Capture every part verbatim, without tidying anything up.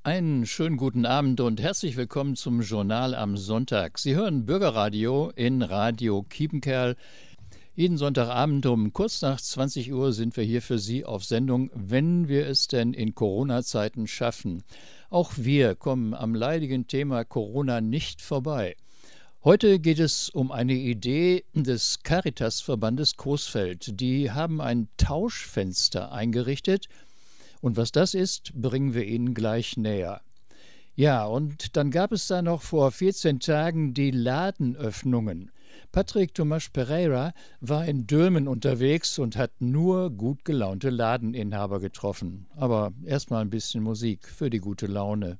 Einen schönen guten Abend und herzlich willkommen zum Journal am Sonntag. Sie hören Bürgerradio in Radio Kiepenkerl. Jeden Sonntagabend um kurz nach zwanzig Uhr sind wir hier für Sie auf Sendung, wenn wir es denn in Corona-Zeiten schaffen. Auch wir kommen am leidigen Thema Corona nicht vorbei. Heute geht es um eine Idee des Caritas-Verbandes Coesfeld. Die haben ein Tauschfenster eingerichtet. Und was das ist, bringen wir Ihnen gleich näher. Ja, und dann gab es da noch vor vierzehn Tagen die Ladenöffnungen. Patrick Tomas Pereira war in Dülmen unterwegs und hat nur gut gelaunte Ladeninhaber getroffen. Aber erstmal ein bisschen Musik für die gute Laune.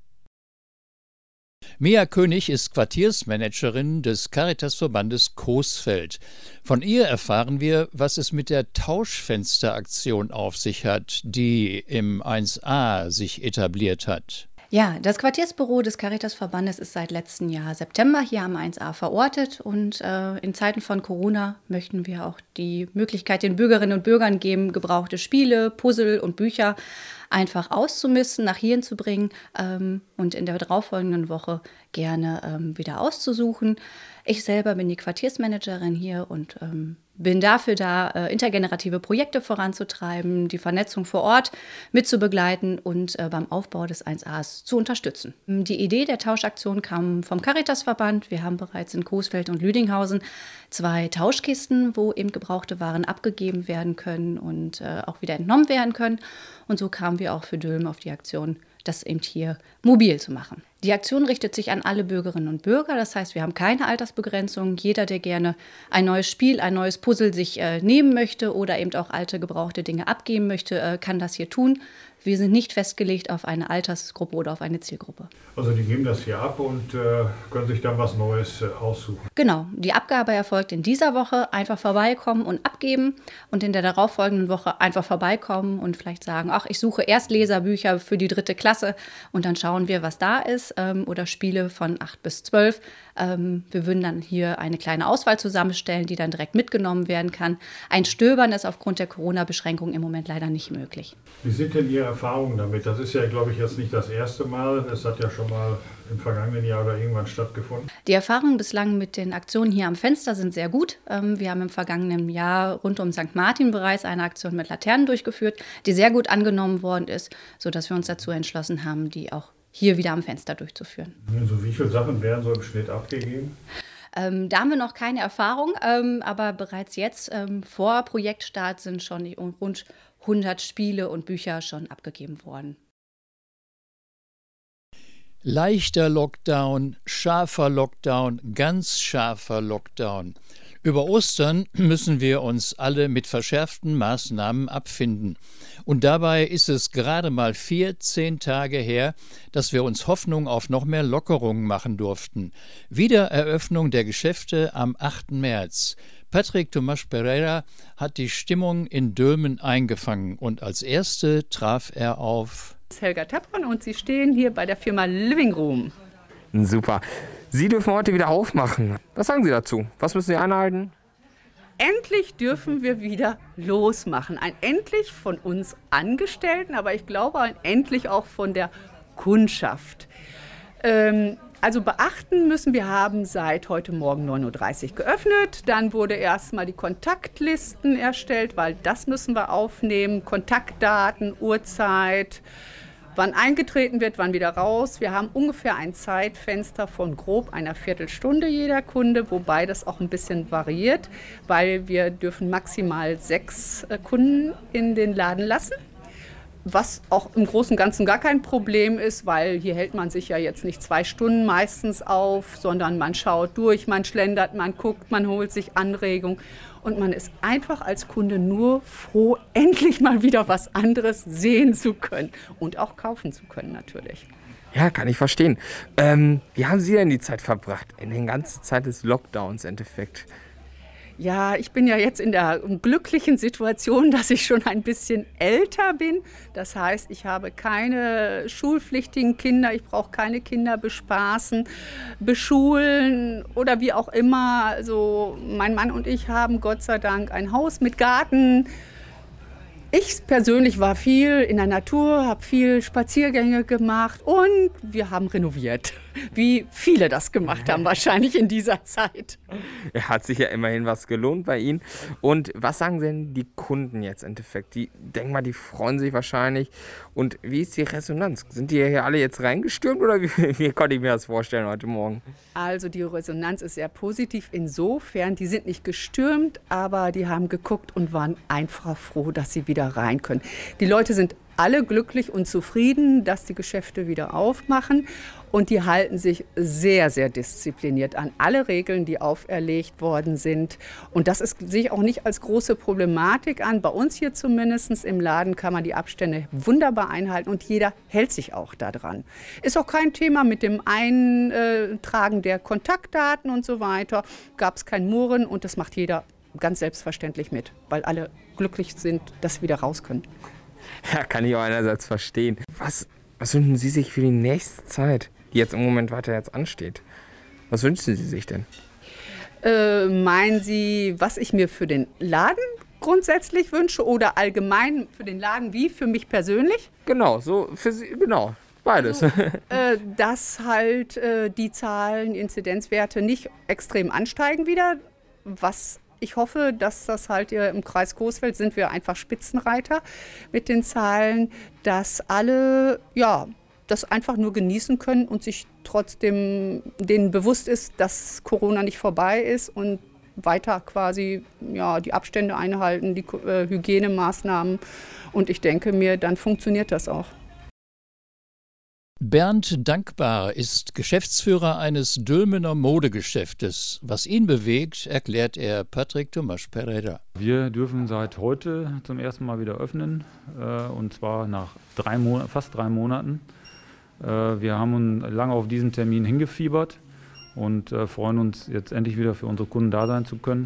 Mia König ist Quartiersmanagerin des Caritas-Verbandes Coesfeld. Von ihr erfahren wir, was es mit der Tauschfensteraktion auf sich hat, die im eins a sich etabliert hat. Ja, das Quartiersbüro des Caritas-Verbandes ist seit letztem Jahr September hier am eins a verortet und äh, in Zeiten von Corona möchten wir auch die Möglichkeit den Bürgerinnen und Bürgern geben, gebrauchte Spiele, Puzzle und Bücher einfach auszumisten, nach hierhin zu bringen ähm, und in der darauffolgenden Woche gerne ähm, wieder auszusuchen. Ich selber bin die Quartiersmanagerin hier und ähm, bin dafür da, äh, intergenerative Projekte voranzutreiben, die Vernetzung vor Ort mitzubegleiten und äh, beim Aufbau des eins a's zu unterstützen. Die Idee der Tauschaktion kam vom Caritas-Verband. Wir haben bereits in Coesfeld und Lüdinghausen zwei Tauschkisten, wo eben gebrauchte Waren abgegeben werden können und äh, auch wieder entnommen werden können. Und so kamen wir auch für Dülmen auf die Aktion, das eben hier mobil zu machen. Die Aktion richtet sich an alle Bürgerinnen und Bürger. Das heißt, wir haben keine Altersbegrenzung. Jeder, der gerne ein neues Spiel, ein neues Puzzle sich äh, nehmen möchte oder eben auch alte, gebrauchte Dinge abgeben möchte, äh, kann das hier tun. Wir sind nicht festgelegt auf eine Altersgruppe oder auf eine Zielgruppe. Also die geben das hier ab und äh, können sich dann was Neues äh, aussuchen. Genau, die Abgabe erfolgt in dieser Woche. Einfach vorbeikommen und abgeben und in der darauffolgenden Woche einfach vorbeikommen und vielleicht sagen, ach, ich suche erst Leserbücher für die dritte Klasse und dann schauen wir, was da ist ähm, oder Spiele von acht bis zwölf. Ähm, wir würden dann hier eine kleine Auswahl zusammenstellen, die dann direkt mitgenommen werden kann. Ein Stöbern ist aufgrund der Corona-Beschränkungen im Moment leider nicht möglich. Wie sind denn Ihre Erfahrungen damit? Das ist ja, glaube ich, jetzt nicht das erste Mal. Es hat ja schon mal im vergangenen Jahr oder irgendwann stattgefunden. Die Erfahrungen bislang mit den Aktionen hier am Fenster sind sehr gut. Wir haben im vergangenen Jahr rund um Sankt Martin bereits eine Aktion mit Laternen durchgeführt, die sehr gut angenommen worden ist, sodass wir uns dazu entschlossen haben, die auch hier wieder am Fenster durchzuführen. Also wie viele Sachen werden so im Schnitt abgegeben? Ähm, da haben wir noch keine Erfahrung, ähm, aber bereits jetzt ähm, vor Projektstart sind schon rund hundert Spiele und Bücher schon abgegeben worden. Leichter Lockdown, scharfer Lockdown, ganz scharfer Lockdown. Über Ostern müssen wir uns alle mit verschärften Maßnahmen abfinden. Und dabei ist es gerade mal vierzehn Tage her, dass wir uns Hoffnung auf noch mehr Lockerungen machen durften. Wiedereröffnung der Geschäfte am achten März. Patrick Tomas Pereira hat die Stimmung in Dülmen eingefangen und als Erste traf er auf Helga Tappern und Sie stehen hier bei der Firma Living Room. Super. Sie dürfen heute wieder aufmachen. Was sagen Sie dazu? Was müssen Sie einhalten? Endlich dürfen wir wieder losmachen. Ein Endlich von uns Angestellten, aber ich glaube ein Endlich auch von der Kundschaft. Ähm, also beachten müssen, wir haben seit heute Morgen neun Uhr dreißig geöffnet. Dann wurde erstmal die Kontaktlisten erstellt, weil das müssen wir aufnehmen. Kontaktdaten, Uhrzeit, wann eingetreten wird, wann wieder raus. Wir haben ungefähr ein Zeitfenster von grob einer Viertelstunde jeder Kunde, wobei das auch ein bisschen variiert, weil wir dürfen maximal sechs Kunden in den Laden lassen. Was auch im Großen und Ganzen gar kein Problem ist, weil hier hält man sich ja jetzt nicht zwei Stunden meistens auf, sondern man schaut durch, man schlendert, man guckt, man holt sich Anregung. Und man ist einfach als Kunde nur froh, endlich mal wieder was anderes sehen zu können und auch kaufen zu können natürlich. Ja, kann ich verstehen. Ähm, wie haben Sie denn die Zeit verbracht? In der ganzen Zeit des Lockdowns im Endeffekt. Ja, ich bin ja jetzt in der glücklichen Situation, dass ich schon ein bisschen älter bin. Das heißt, ich habe keine schulpflichtigen Kinder, ich brauche keine Kinder bespaßen, beschulen oder wie auch immer. Also mein Mann und ich haben Gott sei Dank ein Haus mit Garten. Ich persönlich war viel in der Natur, habe viel Spaziergänge gemacht und wir haben renoviert, wie viele das gemacht haben wahrscheinlich in dieser Zeit. Ja, hat sich ja immerhin was gelohnt bei Ihnen. Und was sagen denn die Kunden jetzt im Endeffekt? Die denken mal, die freuen sich wahrscheinlich. Und wie ist die Resonanz? Sind die hier alle jetzt reingestürmt oder wie, wie konnte ich mir das vorstellen heute Morgen? Also die Resonanz ist sehr positiv insofern, die sind nicht gestürmt, aber die haben geguckt und waren einfach froh, dass sie wieder rein können. Die Leute sind alle glücklich und zufrieden, dass die Geschäfte wieder aufmachen und die halten sich sehr, sehr diszipliniert an alle Regeln, die auferlegt worden sind. Und das ist, sehe ich auch nicht als große Problematik an. Bei uns hier zumindest im Laden kann man die Abstände wunderbar einhalten und jeder hält sich auch daran. Ist auch kein Thema mit dem Eintragen der Kontaktdaten und so weiter. Gab es kein Murren und das macht jeder ganz selbstverständlich mit, weil alle glücklich sind, dass sie wieder raus können. Ja, kann ich auch einerseits verstehen. Was, was wünschen Sie sich für die nächste Zeit, die jetzt im Moment weiter jetzt ansteht? Was wünschen Sie sich denn? Äh, meinen Sie, was ich mir für den Laden grundsätzlich wünsche oder allgemein für den Laden wie für mich persönlich? Genau, so für Sie, genau. Beides. Also, äh, dass halt äh, die Zahlen, Inzidenzwerte nicht extrem ansteigen wieder, was ich hoffe, dass das halt hier im Kreis Coesfeld sind wir einfach Spitzenreiter mit den Zahlen, dass alle ja, das einfach nur genießen können und sich trotzdem denen bewusst ist, dass Corona nicht vorbei ist und weiter quasi ja, die Abstände einhalten, die äh, Hygienemaßnahmen. Und ich denke mir, dann funktioniert das auch. Bernd Dankbar ist Geschäftsführer eines Dülmener Modegeschäftes. Was ihn bewegt, erklärt er Patrick Tomasz Pereira. Wir dürfen seit heute zum ersten Mal wieder öffnen, äh, und zwar nach drei Mon- fast drei Monaten. Äh, wir haben uns lange auf diesen Termin hingefiebert und äh, freuen uns jetzt endlich wieder für unsere Kunden da sein zu können.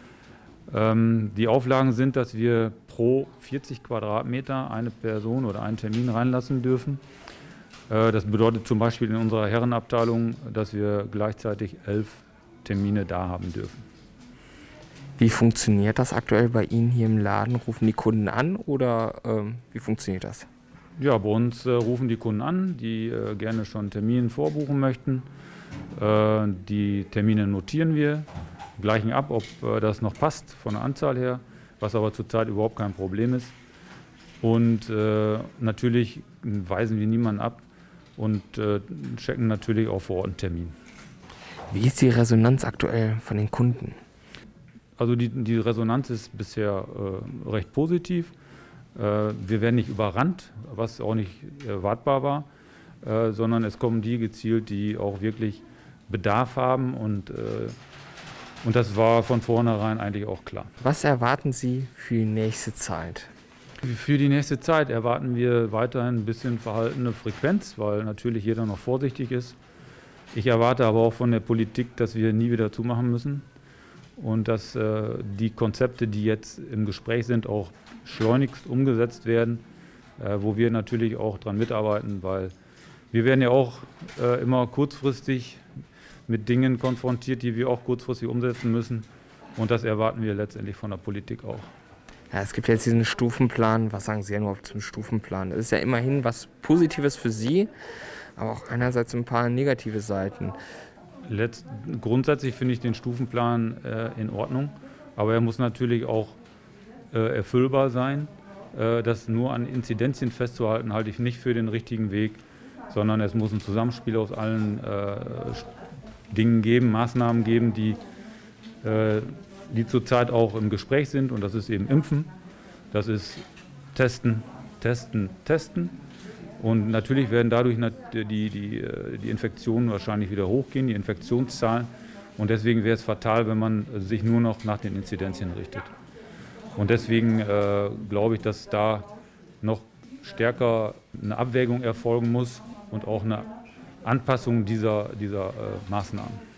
Ähm, die Auflagen sind, dass wir pro vierzig Quadratmeter eine Person oder einen Termin reinlassen dürfen. Das bedeutet zum Beispiel in unserer Herrenabteilung, dass wir gleichzeitig elf Termine da haben dürfen. Wie funktioniert das aktuell bei Ihnen hier im Laden? Rufen die Kunden an oder ähm, wie funktioniert das? Ja, bei uns äh, rufen die Kunden an, die äh, gerne schon Termine vorbuchen möchten. Äh, die Termine notieren wir, gleichen ab, ob äh, das noch passt von der Anzahl her, was aber zurzeit überhaupt kein Problem ist. Und äh, natürlich weisen wir niemanden ab und äh, checken natürlich auch vor Ort einen Termin. Wie ist die Resonanz aktuell von den Kunden? Also die, die Resonanz ist bisher äh, recht positiv. Äh, wir werden nicht überrannt, was auch nicht erwartbar war, äh, sondern es kommen die gezielt, die auch wirklich Bedarf haben und, äh, und das war von vornherein eigentlich auch klar. Was erwarten Sie für die nächste Zeit? Für die nächste Zeit erwarten wir weiterhin ein bisschen verhaltene Frequenz, weil natürlich jeder noch vorsichtig ist. Ich erwarte aber auch von der Politik, dass wir nie wieder zumachen müssen und dass äh, die Konzepte, die jetzt im Gespräch sind, auch schleunigst umgesetzt werden, äh, wo wir natürlich auch dran mitarbeiten, weil wir werden ja auch äh, immer kurzfristig mit Dingen konfrontiert, die wir auch kurzfristig umsetzen müssen und das erwarten wir letztendlich von der Politik auch. Ja, es gibt jetzt diesen Stufenplan. Was sagen Sie denn überhaupt zum Stufenplan? Das ist ja immerhin was Positives für Sie, aber auch einerseits ein paar negative Seiten. Letzt, grundsätzlich finde ich den Stufenplan äh, in Ordnung, aber er muss natürlich auch äh, erfüllbar sein. Äh, das nur an Inzidenzien festzuhalten, halte ich nicht für den richtigen Weg, sondern es muss ein Zusammenspiel aus allen äh, Dingen geben, Maßnahmen geben, die äh, die zurzeit auch im Gespräch sind und das ist eben Impfen, das ist Testen, Testen, Testen und natürlich werden dadurch die, die, die Infektionen wahrscheinlich wieder hochgehen, die Infektionszahlen und deswegen wäre es fatal, wenn man sich nur noch nach den Inzidenzien richtet. Und deswegen äh, glaube ich, dass da noch stärker eine Abwägung erfolgen muss und auch eine Anpassung dieser, dieser äh, Maßnahmen.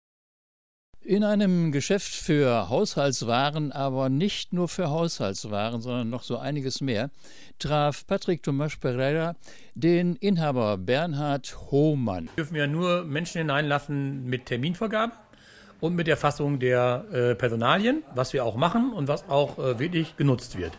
In einem Geschäft für Haushaltswaren, aber nicht nur für Haushaltswaren, sondern noch so einiges mehr, traf Patrick Tomasz Pereira den Inhaber Bernhard Hohmann. Wir dürfen ja nur Menschen hineinlassen mit Terminvergabe und mit Erfassung der äh, Personalien, was wir auch machen und was auch äh, wirklich genutzt wird.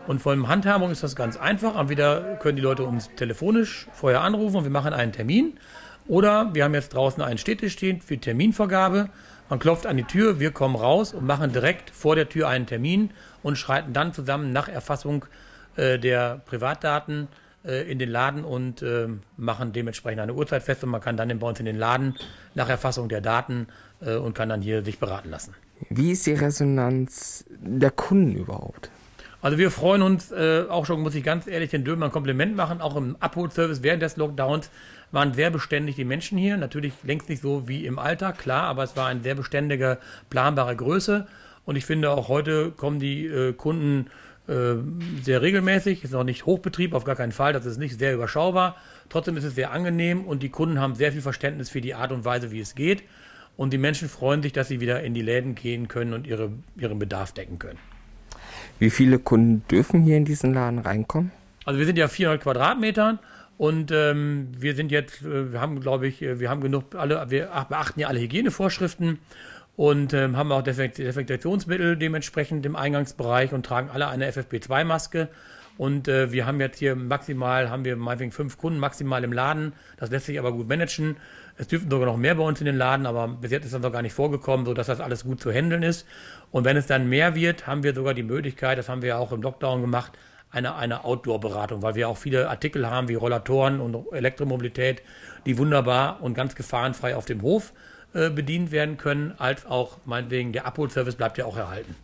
Und von der Handhabung ist das ganz einfach. Entweder können die Leute uns telefonisch vorher anrufen und wir machen einen Termin. Oder wir haben jetzt draußen einen Städtisch stehen für Terminvergabe. Man klopft an die Tür, wir kommen raus und machen direkt vor der Tür einen Termin und schreiten dann zusammen nach Erfassung äh, der Privatdaten äh, in den Laden und äh, machen dementsprechend eine Uhrzeit fest. Und man kann dann bei uns in den Laden nach Erfassung der Daten äh, und kann dann hier sich beraten lassen. Wie ist die Resonanz der Kunden überhaupt? Also wir freuen uns äh, auch schon, muss ich ganz ehrlich den Dömen ein Kompliment machen, auch im Abholservice während des Lockdowns waren sehr beständig die Menschen hier. Natürlich längst nicht so wie im Alltag, klar, aber es war eine sehr beständige, planbare Größe. Und ich finde auch heute kommen die äh, Kunden äh, sehr regelmäßig. Ist noch nicht Hochbetrieb, auf gar keinen Fall, das ist nicht sehr überschaubar. Trotzdem ist es sehr angenehm und die Kunden haben sehr viel Verständnis für die Art und Weise, wie es geht. Und die Menschen freuen sich, dass sie wieder in die Läden gehen können und ihre, ihren Bedarf decken können. Wie viele Kunden dürfen hier in diesen Laden reinkommen? Also wir sind ja vierhundert Quadratmetern und ähm, wir sind jetzt, äh, wir haben glaube ich, wir haben genug, alle, wir beachten ja alle Hygienevorschriften und ähm, haben auch Desinfekt- Desinfektionsmittel dementsprechend im Eingangsbereich und tragen alle eine F F P zwei Maske. Und äh, wir haben jetzt hier maximal, haben wir meinetwegen fünf Kunden maximal im Laden. Das lässt sich aber gut managen. Es dürften sogar noch mehr bei uns in den Laden, aber bis jetzt ist das noch gar nicht vorgekommen, sodass das alles gut zu handeln ist. Und wenn es dann mehr wird, haben wir sogar die Möglichkeit, das haben wir ja auch im Lockdown gemacht, eine, eine Outdoor-Beratung, weil wir auch viele Artikel haben wie Rollatoren und Elektromobilität, die wunderbar und ganz gefahrenfrei auf dem Hof äh, bedient werden können, als auch meinetwegen der Abholservice bleibt ja auch erhalten.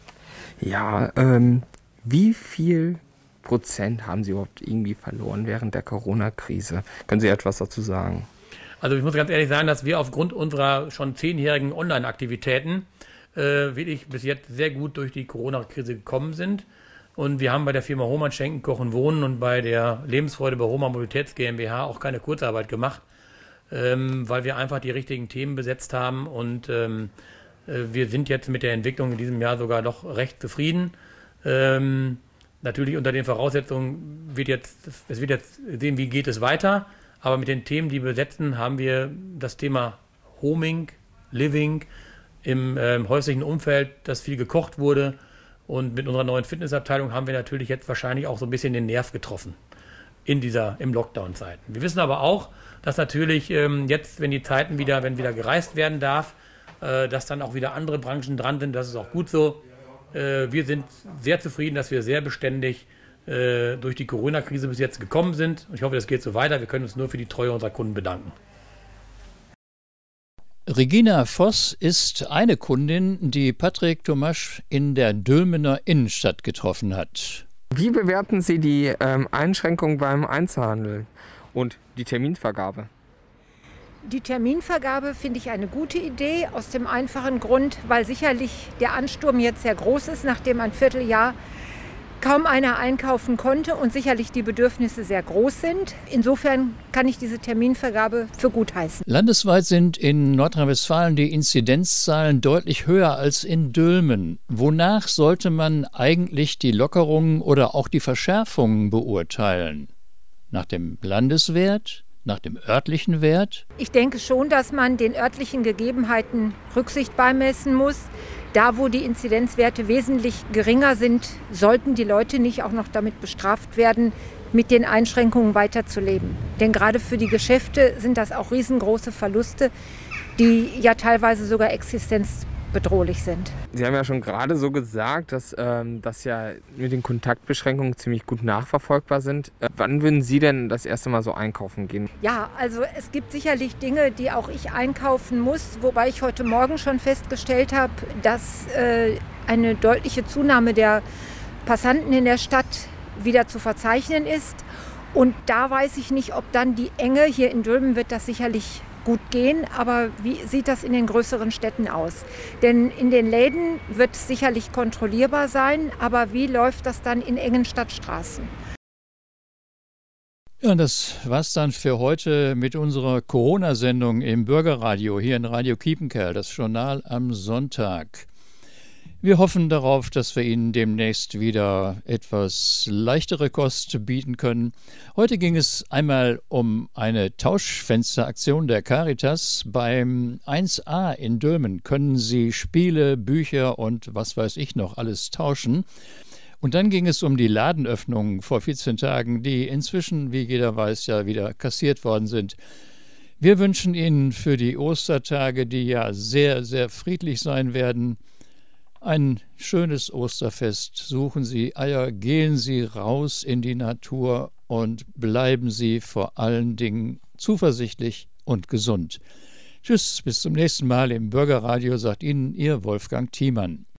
Ja, ähm, wie viel Prozent haben Sie überhaupt irgendwie verloren während der Corona-Krise? Können Sie etwas dazu sagen? Also ich muss ganz ehrlich sagen, dass wir aufgrund unserer schon zehnjährigen Online-Aktivitäten äh, wirklich bis jetzt sehr gut durch die Corona-Krise gekommen sind. Und wir haben bei der Firma Hohmann Schenken, Kochen, Wohnen und bei der Lebensfreude bei Hohmann Mobilitäts GmbH auch keine Kurzarbeit gemacht, ähm, weil wir einfach die richtigen Themen besetzt haben. Und ähm, äh, wir sind jetzt mit der Entwicklung in diesem Jahr sogar noch recht zufrieden. Ähm, natürlich unter den Voraussetzungen wird jetzt, es wird jetzt sehen, wie geht es weiter. Aber mit den Themen, die wir besetzen, haben wir das Thema Homing, Living im äh, häuslichen Umfeld, dass viel gekocht wurde. Und mit unserer neuen Fitnessabteilung haben wir natürlich jetzt wahrscheinlich auch so ein bisschen den Nerv getroffen in dieser, im Lockdown-Zeiten. Wir wissen aber auch, dass natürlich ähm, jetzt, wenn die Zeiten wieder, wenn wieder gereist werden darf, äh, dass dann auch wieder andere Branchen dran sind. Das ist auch gut so. Äh, wir sind sehr zufrieden, dass wir sehr beständig äh, durch die Corona-Krise bis jetzt gekommen sind. Und ich hoffe, das geht so weiter. Wir können uns nur für die Treue unserer Kunden bedanken. Regina Voss ist eine Kundin, die Patrick Tomasch in der Dülmener Innenstadt getroffen hat. Wie bewerten Sie die ähm, Einschränkung beim Einzelhandel und die Terminvergabe? Die Terminvergabe finde ich eine gute Idee, aus dem einfachen Grund, weil sicherlich der Ansturm jetzt sehr groß ist, nachdem ein Vierteljahr kaum einer einkaufen konnte und sicherlich die Bedürfnisse sehr groß sind. Insofern kann ich diese Terminvergabe für gut heißen. Landesweit sind in Nordrhein-Westfalen die Inzidenzzahlen deutlich höher als in Dülmen. Wonach sollte man eigentlich die Lockerungen oder auch die Verschärfungen beurteilen? Nach dem Landeswert? Nach dem örtlichen Wert? Ich denke schon, dass man den örtlichen Gegebenheiten Rücksicht beimessen muss. Da, wo die Inzidenzwerte wesentlich geringer sind, sollten die Leute nicht auch noch damit bestraft werden, mit den Einschränkungen weiterzuleben. Denn gerade für die Geschäfte sind das auch riesengroße Verluste, die ja teilweise sogar existenzbedrohlich sind. Sie haben ja schon gerade so gesagt, dass ähm, das ja mit den Kontaktbeschränkungen ziemlich gut nachverfolgbar sind. Äh, wann würden Sie denn das erste Mal so einkaufen gehen? Ja, also es gibt sicherlich Dinge, die auch ich einkaufen muss, wobei ich heute Morgen schon festgestellt habe, dass äh, eine deutliche Zunahme der Passanten in der Stadt wieder zu verzeichnen ist. Und da weiß ich nicht, ob dann die Enge, hier in Dülmen wird das sicherlich gut gehen, aber wie sieht das in den größeren Städten aus? Denn in den Läden wird es sicherlich kontrollierbar sein, aber wie läuft das dann in engen Stadtstraßen? Ja, und das war's dann für heute mit unserer Corona-Sendung im Bürgerradio hier in Radio Kiepenkerl, das Journal am Sonntag. Wir hoffen darauf, dass wir Ihnen demnächst wieder etwas leichtere Kost bieten können. Heute ging es einmal um eine Tauschfensteraktion der Caritas. Beim eins a in Dülmen können Sie Spiele, Bücher und was weiß ich noch alles tauschen. Und dann ging es um die Ladenöffnungen vor vierzehn Tagen, die inzwischen, wie jeder weiß, ja wieder kassiert worden sind. Wir wünschen Ihnen für die Ostertage, die ja sehr, sehr friedlich sein werden, ein schönes Osterfest. Suchen Sie Eier, gehen Sie raus in die Natur und bleiben Sie vor allen Dingen zuversichtlich und gesund. Tschüss, bis zum nächsten Mal im Bürgerradio, sagt Ihnen Ihr Wolfgang Thiemann.